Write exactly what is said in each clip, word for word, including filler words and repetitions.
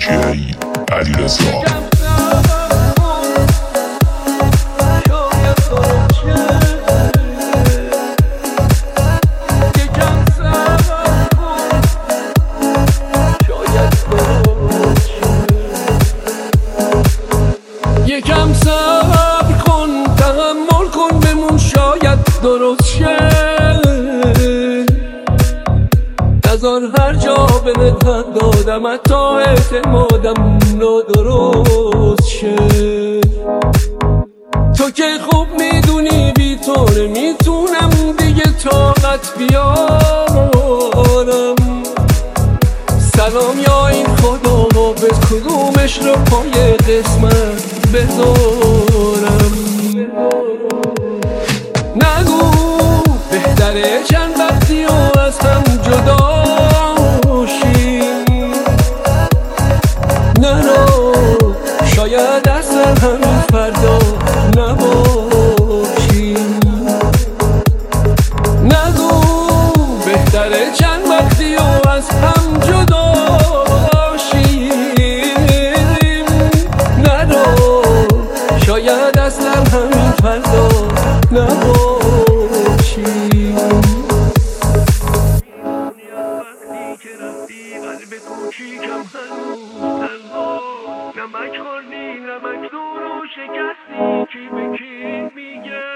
دیجی علیرضا. یکم صبر کن، تحمل کن، بمون شاید درست شه. نذار هر جا به نتت دادم حتی اعتمادم نادرست شه. تو که خوب میدونی بی تو نمیتونم دیگه طاقت بیارم. سلام یا این خدا به کدومش رو پای قسمت بذارم. نگو بهتره چند وقتی و از هم جدا شیم. نرو شاید اصلا همین فردا نباشیم. نگو بهتره چند وقتی و از هم جدا شیم. نرو شاید اصلا همین فردا نباشیم. قلب کوچیکم هنوز تنها، نمک خوردی نمک دور و شکستی، کی به کی میگه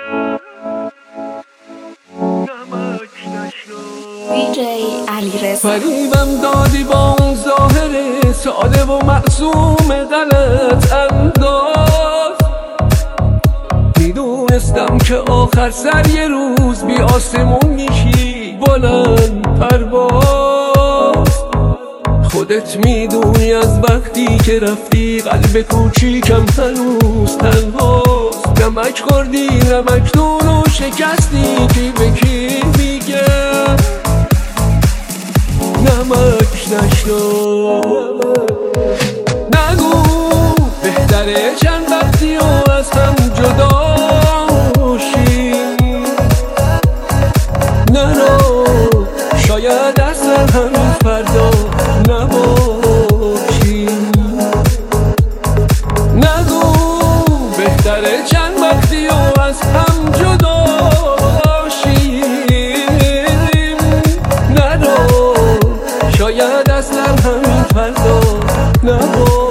نمک نشو. دیجی علیرضا. فریبم دادی با اون ظاهر ساده و معصوم غلط انداز. میدونستم که آخر سر یه روز بی آسمون میشی بلند پرواز. خودت میدونی از وقتی که رفتی قلب کوچیکم هنوز تنهاست. نمک خوردی نمک دون و شکستی، کی به کی میگه نمک نشو. نگو بهتره چند وقتی و از هم جدا شیم. نرو شاید اصلا همین فردا نباشیم. نگو بهتره چند وقتی و از هم جدا شیم. نرو شاید اصلا همین فردا نباشیم.